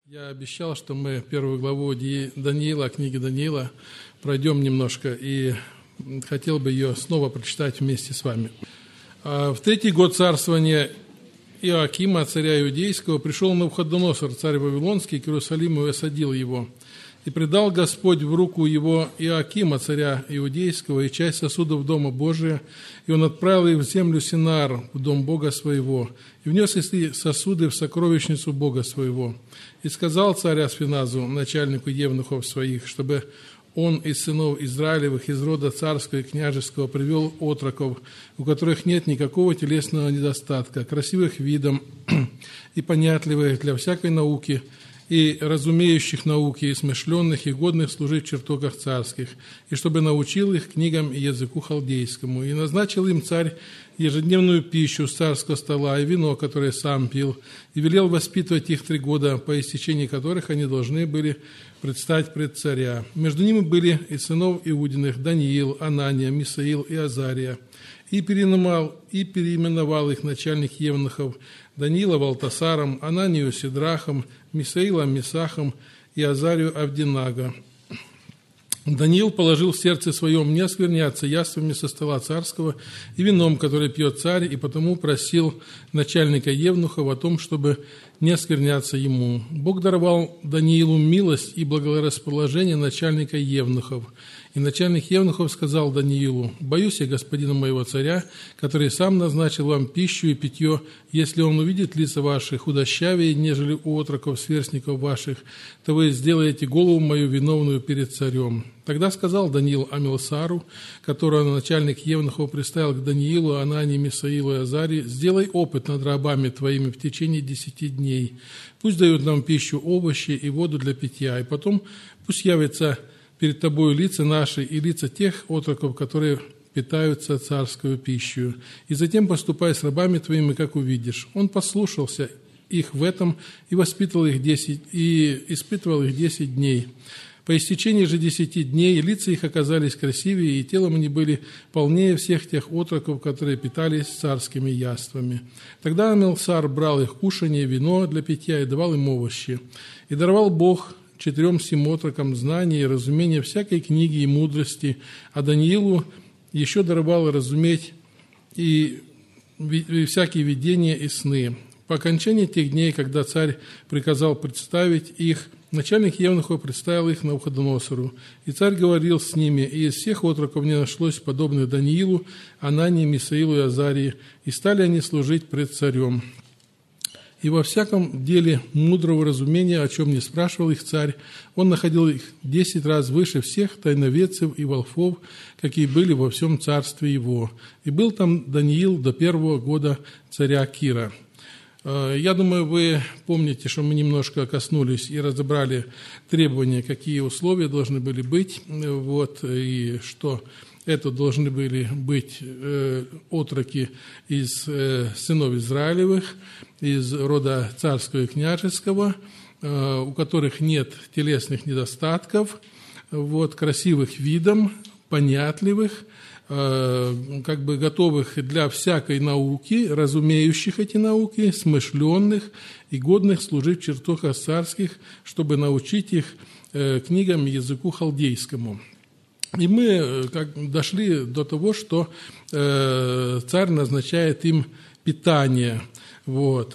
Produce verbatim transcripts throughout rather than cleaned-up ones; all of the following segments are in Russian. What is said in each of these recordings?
Я обещал, что мы первую главу Даниила, книги Даниила, пройдем немножко, и хотел бы ее снова прочитать вместе с вами. В третий год царствования Иоакима, царя Иудейского, пришел Навуходоносор, царь Вавилонский, к Иерусалиму и осадил его. И предал Господь в руку его Иоакима, царя Иудейского, и часть сосудов дома Божия, и он отправил их в землю Синаар, в дом Бога своего, и внес эти сосуды в сокровищницу Бога своего. И сказал царь Асфеназу, начальнику евнухов своих, чтобы он из сынов Израилевых, из рода царского и княжеского, привел отроков, у которых нет никакого телесного недостатка, красивых видом и понятливых для всякой науки, и разумеющих науки, и смышленных, и годных служить в чертогах царских, и чтобы научил их книгам и языку халдейскому. И назначил им царь ежедневную пищу с царского стола и вино, которое сам пил, и велел воспитывать их три года, по истечении которых они должны были предстать пред царя. Между ними были из сынов Иудиных Даниил, Анания, Мисаил и Азария. И переименовал, и переименовал их начальник евнухов Даниила Валтасаром, Ананию Сидрахом, Мисаила Месахом и Азарию Авдинага. Даниил положил в сердце своем не оскверняться яствами со стола царского и вином, которое пьет царь, и потому просил начальника евнухов о том, чтобы не оскверняться ему. Бог даровал Даниилу милость и благорасположение начальника евнухов. И начальник евнухов сказал Даниилу: «Боюсь я господина моего царя, который сам назначил вам пищу и питье, если он увидит лица ваши худощавее, нежели у отроков сверстников ваших, то вы сделаете голову мою виновную перед царем». Тогда сказал Даниил Амилсару, которого начальник евнухов приставил к Даниилу, Анании, Мисаилу и Азарии: «Сделай опыт над рабами твоими в течение десяти дней. Пусть дают нам пищу, овощи и воду для питья, и потом пусть явится перед тобою лица наши и лица тех отроков, которые питаются царскую пищу. И затем поступай с рабами твоими, как увидишь». Он послушался их в этом и воспитывал их десять, и испытывал их десять дней. По истечении же десяти дней лица их оказались красивее, и телом они были полнее всех тех отроков, которые питались царскими яствами. Тогда Амилсар брал их кушанье, вино для питья и давал им овощи. И даровал Бог четырем сим отрокам знания и разумения всякой книги и мудрости, а Даниилу еще даровал разуметь и всякие видения и сны. По окончании тех дней, когда царь приказал представить их, начальник евнухов представил их Навуходоносору. И царь говорил с ними, и из всех отроков не нашлось подобных Даниилу, Анании, Мисаилу и Азарии, и стали они служить пред царем. И во всяком деле мудрого разумения, о чем не спрашивал их царь, он находил их десять раз выше всех тайноведцев и волхвов, какие были во всем царстве его. И был там Даниил до первого года царя Кира. Я думаю, вы помните, что мы немножко коснулись и разобрали требования, какие условия должны были быть, вот, и что это должны были быть э, отроки из э, сынов Израилевых, из рода царского и княжеского, э, у которых нет телесных недостатков, вот, красивых видом, понятливых, э, как бы готовых для всякой науки, разумеющих эти науки, смышленных и годных служить в чертогах царских, чтобы научить их э, книгам и языку халдейскому. И мы как, дошли до того, что э, царь назначает им питание. Вот.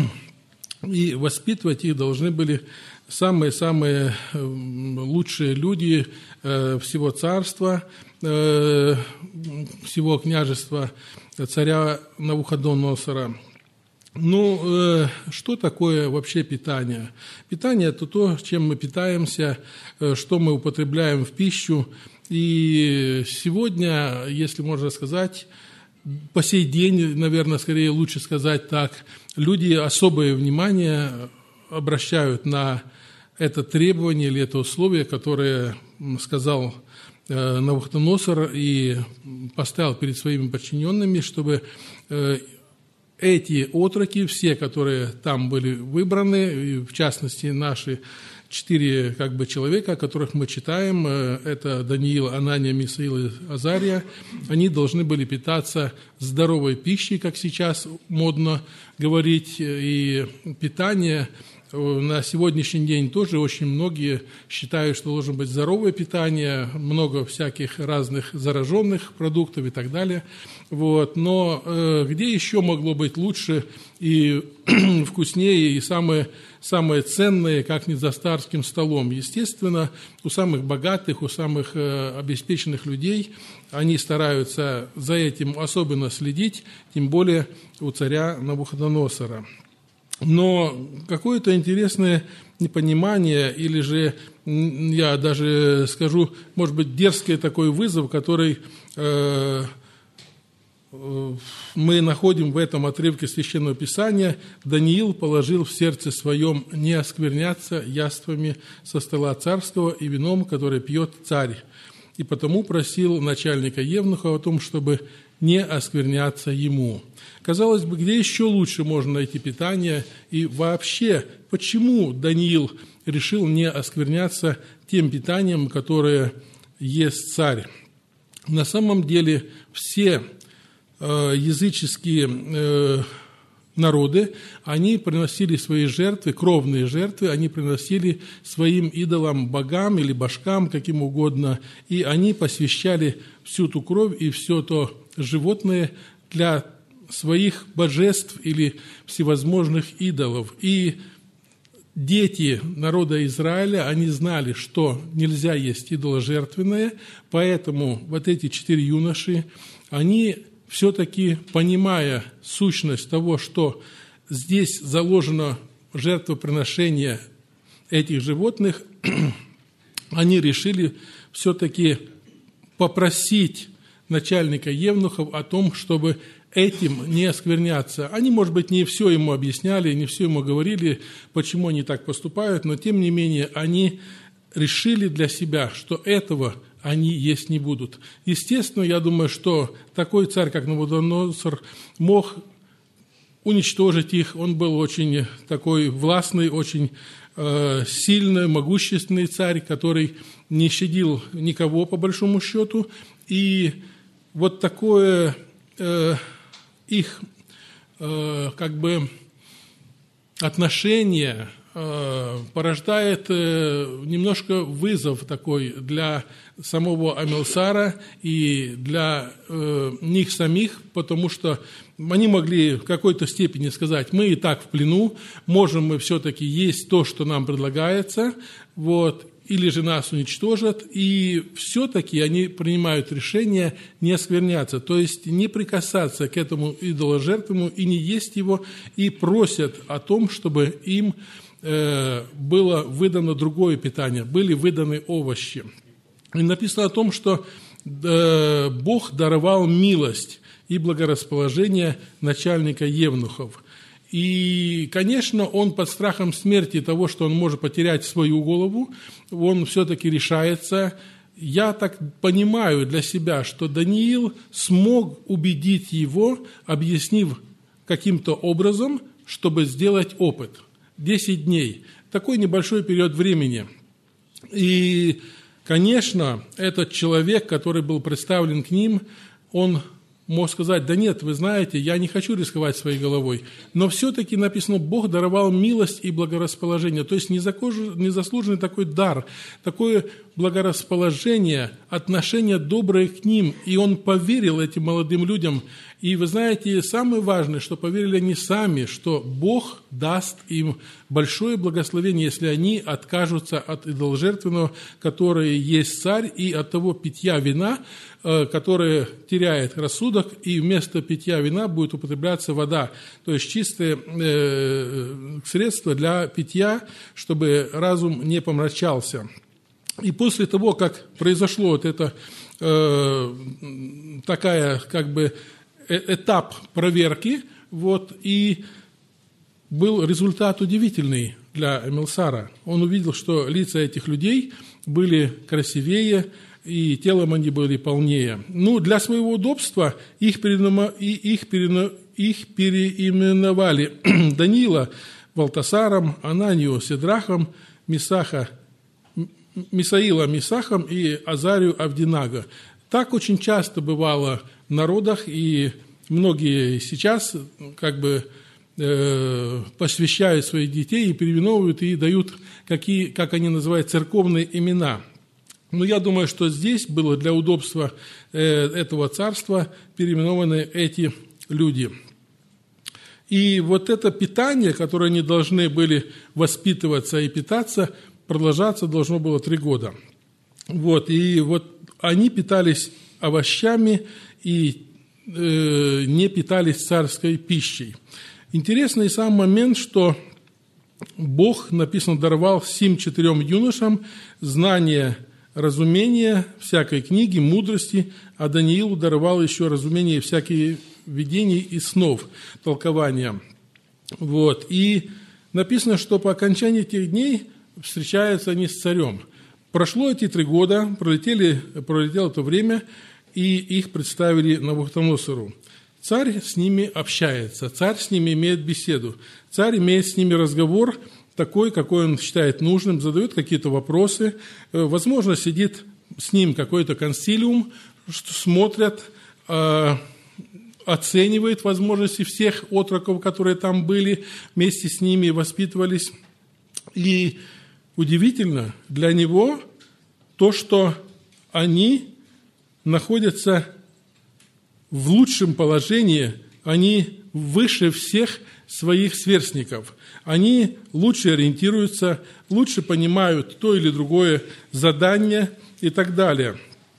И воспитывать их должны были самые-самые лучшие люди э, всего царства, э, всего княжества царя Навуходоносора. Ну, э, что такое вообще питание? Питание – это то, чем мы питаемся, э, что мы употребляем в пищу. И сегодня, если можно сказать, по сей день, наверное, скорее лучше сказать так, люди особое внимание обращают на это требование или это условие, которое сказал э, Навуходоносор и поставил перед своими подчиненными, чтобы э, эти отроки, все, которые там были выбраны, в частности, наши четыре как бы, человека, о которых мы читаем, это Даниил, Анания, Мисаил и Азария, они должны были питаться здоровой пищей, как сейчас модно говорить, и питание на сегодняшний день тоже очень многие считают, что должно быть здоровое питание, много всяких разных зараженных продуктов и так далее. Вот. Но э, где еще могло быть лучше и вкуснее, и самое, самое ценное, как не за царским столом? Естественно, у самых богатых, у самых э, обеспеченных людей они стараются за этим особенно следить, тем более у царя Навуходоносора. Но какое-то интересное непонимание, или же, я даже скажу, может быть, дерзкий такой вызов, который э, э, мы находим в этом отрывке Священного Писания. Даниил положил в сердце своем не оскверняться яствами со стола царского и вином, которое пьет царь, и потому просил начальника евнуха о том, чтобы не оскверняться ему. Казалось бы, где еще лучше можно найти питание? И вообще, почему Даниил решил не оскверняться тем питанием, которое ест царь? На самом деле все э, языческие э, народы, они приносили свои жертвы, кровные жертвы, они приносили своим идолам, богам или божкам, каким угодно, и они посвящали всю ту кровь и все то животное для своих божеств или всевозможных идолов. И дети народа Израиля, они знали, что нельзя есть идоложертвенное, поэтому вот эти четыре юноши, они все-таки, понимая сущность того, что здесь заложено жертвоприношение этих животных, они решили все-таки попросить начальника евнухов о том, чтобы этим не оскверняться. Они, может быть, не все ему объясняли, не все ему говорили, почему они так поступают, но, тем не менее, они решили для себя, что этого они есть не будут. Естественно, я думаю, что такой царь, как Навуходоносор, мог уничтожить их. Он был очень такой властный, очень э, сильный, могущественный царь, который не щадил никого, по большому счету. И вот такое э, их э, как бы отношение э, порождает э, немножко вызов такой для самого Амилсара и для э, них самих, потому что они могли в какой-то степени сказать: мы и так в плену, можем мы все-таки есть то, что нам предлагается, вот, или же нас уничтожат, и все-таки они принимают решение не оскверняться, то есть не прикасаться к этому идоложертвенному и не есть его, и просят о том, чтобы им э, было выдано другое питание, были выданы овощи. И написано о том, что э, Бог даровал милость и благорасположение начальника евнухов. И, конечно, он под страхом смерти, того, что он может потерять свою голову, он все-таки решается. Я так понимаю для себя, что Даниил смог убедить его, объяснив каким-то образом, чтобы сделать опыт. Десять дней. Такой небольшой период времени. И, конечно, этот человек, который был представлен к ним, он мог сказать: да нет, вы знаете, я не хочу рисковать своей головой. Но все-таки написано, Бог даровал милость и благорасположение. То есть незаслуженный такой дар, такое благорасположение, отношение доброе к ним. И он поверил этим молодым людям. И вы знаете, самое важное, что поверили они сами, что Бог даст им большое благословение, если они откажутся от идоложертвенного, которое есть царь, и от того питья вина, которое теряет рассудок, и вместо питья вина будет употребляться вода, то есть чистое э, средство для питья, чтобы разум не помрачался. И после того, как произошло вот это, э, такая как бы этап проверки, вот, и был результат удивительный для Амилсара. Он увидел, что лица этих людей были красивее, и телом они были полнее. Ну, для своего удобства их, переименовали, их, переименовали, их переименовали Даниила Валтасаром, Ананию Седрахом, Мисаха, Мисаила Мисахом и Азарию Авдинаго. Так очень часто бывало в народах, и многие сейчас как бы э, посвящают своих детей и переименовывают, и дают, какие, как они называют, церковные имена. Но я думаю, что здесь было для удобства э, этого царства переименованы эти люди. И вот это питание, которое они должны были воспитываться и питаться, продолжаться должно было три года. Вот, и вот они питались овощами и э, не питались царской пищей. Интересный сам момент, что Бог, написано, даровал сим четырем юношам знание, разумение всякой книги, мудрости, а Даниилу даровал еще разумение всякие видений и снов, толкования. Вот. И написано, что по окончании этих дней встречаются они с царем. Прошло эти три года, пролетели, пролетело это время, и их представили Навуходоносору. Царь с ними общается, царь с ними имеет беседу, царь имеет с ними разговор такой, какой он считает нужным, задает какие-то вопросы, возможно, сидит с ним какой-то консилиум, смотрят, оценивает возможности всех отроков, которые там были, вместе с ними воспитывались. И удивительно для него то, что они находятся в лучшем положении, они выше всех своих сверстников. Они лучше ориентируются, лучше понимают то или другое задание и так далее.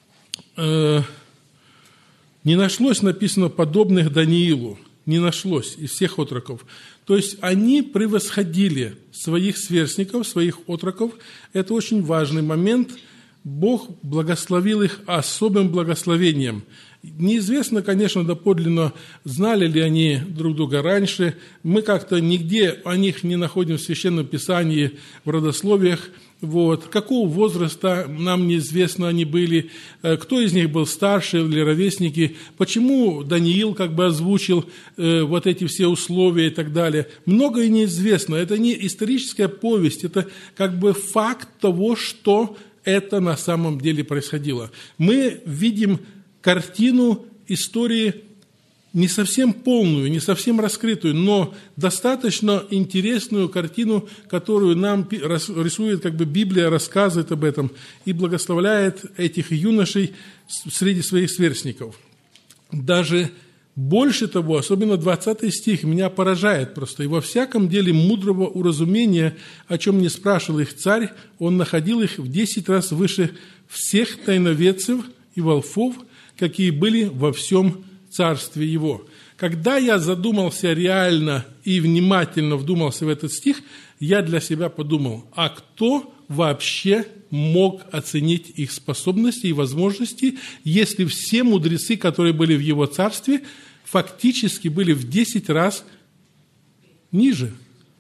Не нашлось, написано, подобных Даниилу. Не нашлось из всех отроков. То есть они превосходили своих сверстников, своих отроков. Это очень важный момент. Бог благословил их особым благословением. Неизвестно, конечно, доподлинно, знали ли они друг друга раньше. Мы как-то нигде о них не находим в Священном Писании, в родословиях. Вот. Какого возраста, нам неизвестно, они были, кто из них был старше или ровесники, почему Даниил как бы озвучил э, вот эти все условия и так далее. Многое неизвестно. Это не историческая повесть, это как бы факт того, что это на самом деле происходило. Мы видим картину истории не совсем полную, не совсем раскрытую, но достаточно интересную картину, которую нам рисует как бы Библия, рассказывает об этом и благословляет этих юношей среди своих сверстников. Даже больше того, особенно двадцатый стих, меня поражает просто. «И во всяком деле мудрого уразумения, о чем не спрашивал их царь, он находил их в десять раз выше всех тайноведцев и волхвов, какие были во всем царстве его». Когда я задумался реально и внимательно вдумался в этот стих, я для себя подумал, а кто вообще мог оценить их способности и возможности, если все мудрецы, которые были в его царстве, фактически были в десять раз ниже,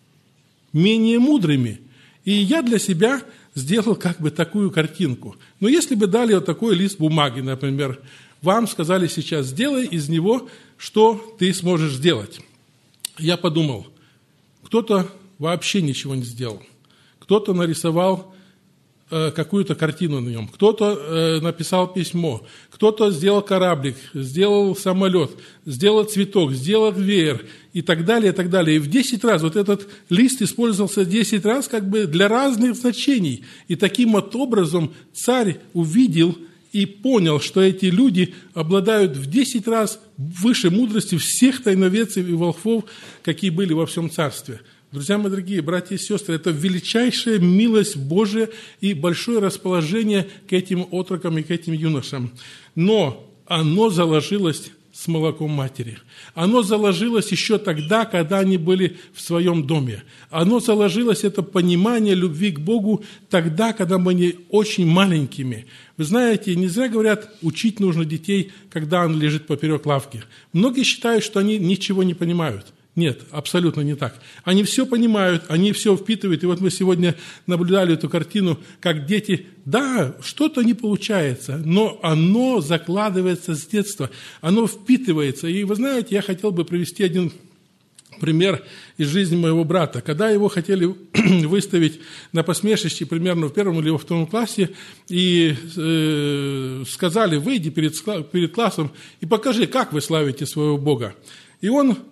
менее мудрыми. И я для себя сделал как бы такую картинку. Но если бы дали вот такой лист бумаги, например, вам сказали сейчас, сделай из него, что ты сможешь сделать. Я подумал, кто-то вообще ничего не сделал. Кто-то нарисовал э, какую-то картину на нем, кто-то э, написал письмо, кто-то сделал кораблик, сделал самолет, сделал цветок, сделал веер и так далее, и так далее. И в десять раз, вот этот лист использовался десять раз как бы для разных значений. И таким вот образом царь увидел и понял, что эти люди обладают в десять раз выше мудрости всех тайноведцев и волхвов, какие были во всем царстве. Друзья мои дорогие, братья и сестры, это величайшая милость Божия и большое расположение к этим отрокам и к этим юношам. Но оно заложилось с молоком матери. Оно заложилось еще тогда, когда они были в своем доме. Оно заложилось, это понимание любви к Богу, тогда, когда мы были очень маленькими. Вы знаете, не зря говорят, учить нужно детей, когда он лежит поперек лавки. Многие считают, что они ничего не понимают. Нет, абсолютно не так. Они все понимают, они все впитывают. И вот мы сегодня наблюдали эту картину, как дети, да, что-то не получается, но оно закладывается с детства, оно впитывается. И вы знаете, я хотел бы привести один пример из жизни моего брата. Когда его хотели выставить на посмешище примерно в первом или во втором классе, и э, сказали, выйди перед, перед классом и покажи, как вы славите своего Бога. И он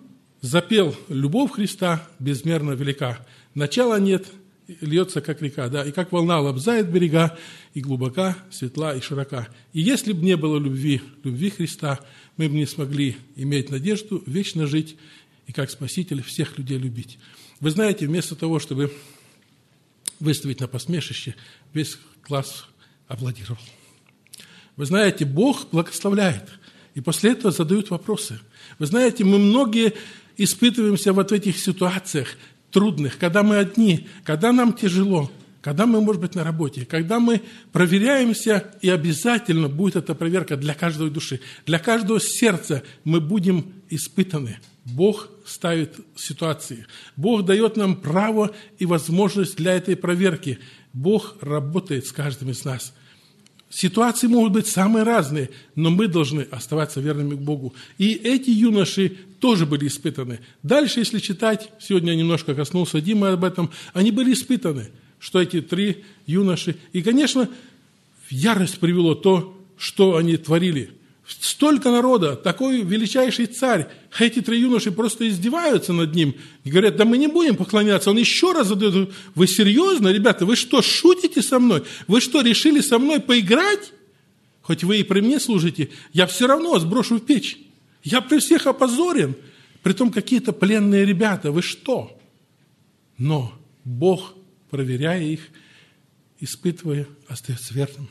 запел: «Любовь Христа безмерно велика, начала нет, льется, как река, да, и как волна лобзает берега, и глубока, светла и широка. И если бы не было любви, любви Христа, мы бы не смогли иметь надежду вечно жить и как Спаситель всех людей любить». Вы знаете, вместо того, чтобы выставить на посмешище, весь класс аплодировал. Вы знаете, Бог благословляет, и после этого задают вопросы. Вы знаете, мы многие испытываемся вот в этих ситуациях трудных, когда мы одни, когда нам тяжело, когда мы, может быть, на работе, когда мы проверяемся, и обязательно будет эта проверка для каждой души, для каждого сердца мы будем испытаны. Бог ставит ситуации. Бог дает нам право и возможность для этой проверки. Бог работает с каждым из нас. Ситуации могут быть самые разные, но мы должны оставаться верными к Богу. И эти юноши тоже были испытаны. Дальше, если читать, сегодня немножко коснулся Дима об этом, они были испытаны, что эти три юноши. И, конечно, в ярость привело то, что они творили. Столько народа, такой величайший царь, эти три юноши просто издеваются над ним и говорят: да мы не будем поклоняться. Он еще раз задает: вы серьезно, ребята, вы что, шутите со мной? Вы что, решили со мной поиграть? Хоть вы и при мне служите, я все равно вас брошу в печь. Я при всех опозорен. Притом какие-то пленные ребята, вы что? Но Бог, проверяя их, испытывая, остается верным.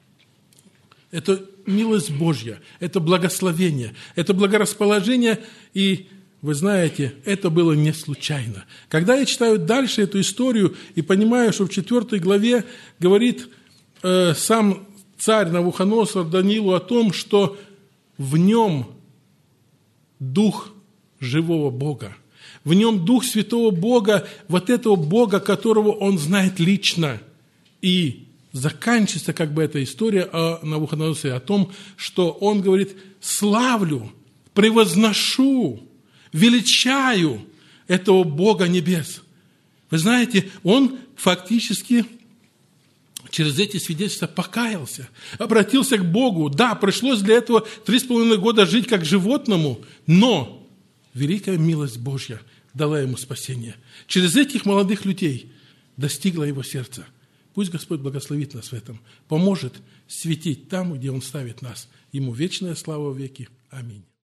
Это милость Божья, это благословение, это благорасположение, и, вы знаете, это было не случайно. Когда я читаю дальше эту историю и понимаю, что в четвертой главе говорит э, сам царь Навуходоносор Даниилу о том, что в нем дух живого Бога, в нем дух святого Бога, вот этого Бога, которого он знает лично, и заканчивается как бы эта история о Навуходоносоре, о том, что он говорит: славлю, превозношу, величаю этого Бога небес. Вы знаете, он фактически через эти свидетельства покаялся, обратился к Богу. Да, пришлось для этого три с половиной года жить как животному, но великая милость Божья дала ему спасение. Через этих молодых людей достигла его сердца. Пусть Господь благословит нас в этом, поможет светить там, где Он ставит нас. Ему вечная слава в веки. Аминь.